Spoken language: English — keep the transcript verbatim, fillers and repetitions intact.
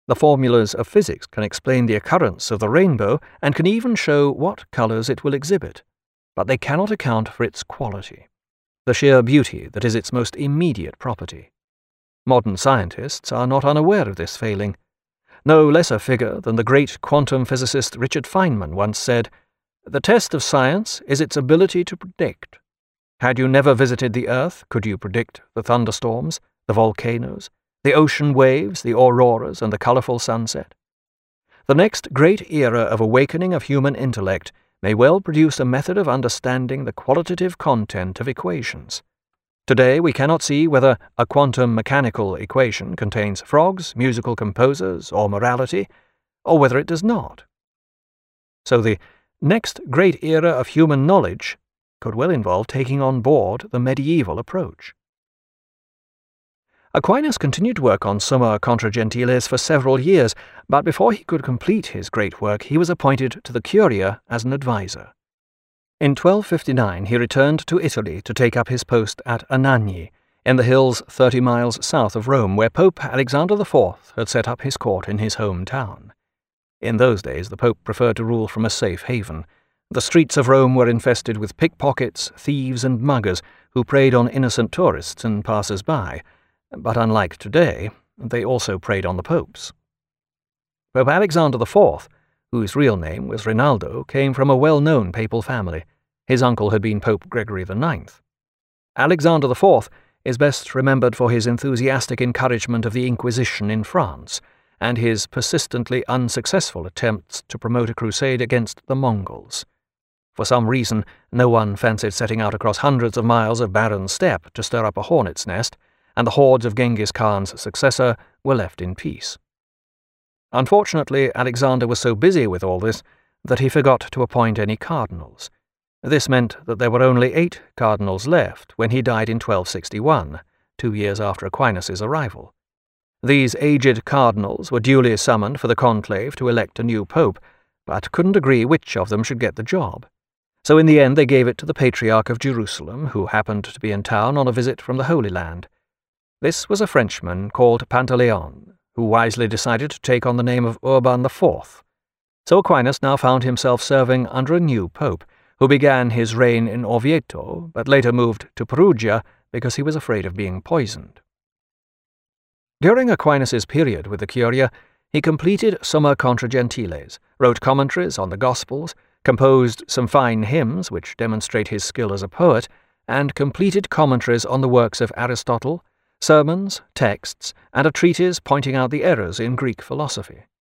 The formulas of physics can explain the occurrence of the rainbow and can even show what colors it will exhibit, but they cannot account for its quality, the sheer beauty that is its most immediate property. Modern scientists are not unaware of this failing. No less a figure than the great quantum physicist Richard Feynman once said, "The test of science is its ability to predict. Had you never visited the Earth, could you predict the thunderstorms, the volcanoes, the ocean waves, the auroras, and the colorful sunset? The next great era of awakening of human intellect may well produce a method of understanding the qualitative content of equations. Today we cannot see whether a quantum mechanical equation contains frogs, musical composers, or morality, or whether it does not." So the next great era of human knowledge could well involve taking on board the medieval approach. Aquinas continued to work on Summa Contra Gentiles for several years, but before he could complete his great work he was appointed to the Curia as an adviser. In twelve fifty-nine he returned to Italy to take up his post at Anagni, in the hills thirty miles south of Rome, where Pope Alexander the Fourth had set up his court in his home town. In those days the Pope preferred to rule from a safe haven. The streets of Rome were infested with pickpockets, thieves, and muggers who preyed on innocent tourists and passers-by, but unlike today, they also preyed on the popes. Pope Alexander the Fourth, whose real name was Rinaldo, came from a well-known papal family. His uncle had been Pope Gregory the Ninth. Alexander the Fourth is best remembered for his enthusiastic encouragement of the Inquisition in France, and his persistently unsuccessful attempts to promote a crusade against the Mongols. For some reason, no one fancied setting out across hundreds of miles of barren steppe to stir up a hornet's nest, and the hordes of Genghis Khan's successor were left in peace. Unfortunately, Alexander was so busy with all this that he forgot to appoint any cardinals. This meant that there were only eight cardinals left when he died in twelve sixty-one, two years after Aquinas' arrival. These aged cardinals were duly summoned for the conclave to elect a new pope, but couldn't agree which of them should get the job. So in the end they gave it to the Patriarch of Jerusalem, who happened to be in town on a visit from the Holy Land. This was a Frenchman called Pantaleon, who wisely decided to take on the name of Urban the Fourth. So Aquinas now found himself serving under a new pope, who began his reign in Orvieto, but later moved to Perugia because he was afraid of being poisoned. During Aquinas' period with the Curia, he completed Summa Contra Gentiles, wrote commentaries on the Gospels, composed some fine hymns which demonstrate his skill as a poet, and completed commentaries on the works of Aristotle, sermons, texts, and a treatise pointing out the errors in Greek philosophy.